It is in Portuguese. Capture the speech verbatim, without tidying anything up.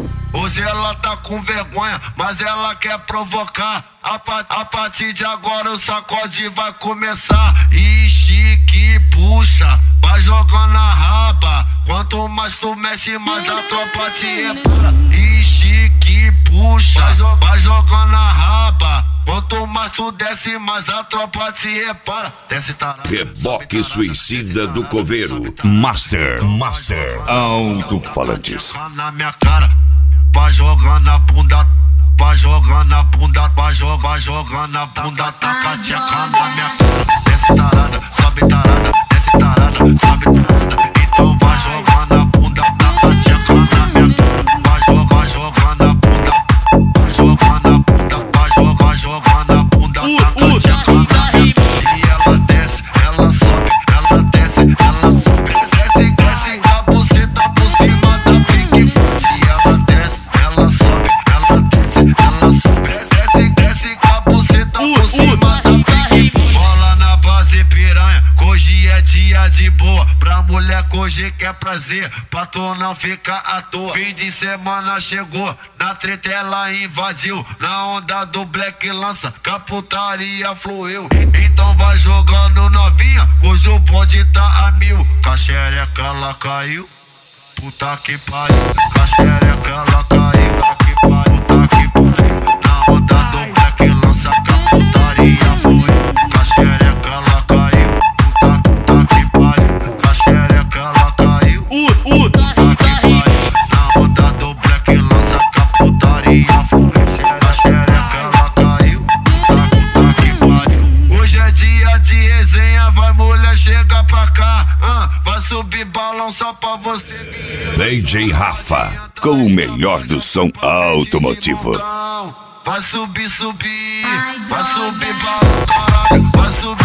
Hoje ela tá com vergonha, mas ela quer provocar. A, pa a partir de agora o sacode vai começar. Ixi, que puxa, vai jogando a raba. Quanto mais tu mexe, mais a tropa te repara. Ixi, que puxa, vai, jo vai jogando a raba. Quanto mais tu desce, mais a tropa te repara. Desce tarada. Reboque suicida do coveiro. Master, Master, alto-falantes. Na minha cara, vai jogando a bunda, vai jogando a bunda, vai jogando, vai jogando a bunda, taca a tcheca na minha cara. Desce tarada, sobe tarada, desce tarada, sobe tarada. Então vai jogando a bunda, taca a tcheca na minha cara. Vai jogando, vai jogando a bunda, vai jogando a bunda, vai jogando, vai jogando a bunda, taca a tcheca na minha cara. E ela desce, ela sobe, ela desce, ela sobe, desce, desce, a buceta por cima da Big Foot. E ela desce, ela sobe, ela desce, ela sobe, desce, desce, a buceta por cima da Big Foot. Bola na base piranha, hoje é dia de boa. Pra mulher hoje quer prazer, pra tu não ficar à toa. Fim de semana chegou, na treta ela invadiu. Na onda do Black lança, que a putaria fluiu. Então vai jogando novinha, hoje o bonde tá a mil. Caxereca ela caiu, puta que pariu. Caxereca ela caiu, puta que pariu, puta que pariu. Na onda do Black lança, que a putaria fluiu. Caxereca ela caiu, puta, puta que pariu. Caxereca ela caiu, puta que pariu. Na onda do Black lança, que a putaria fluiu. Caxereca ela caiu, puta, puta que pariu. Hoje é dia de resenha, vai mulher, chega pra cá, uh, vai subir balão só pra você vir. D J Rafa, com o melhor do som automotivo. Vai subir, subir, vai subir balão, caralho, vai subir.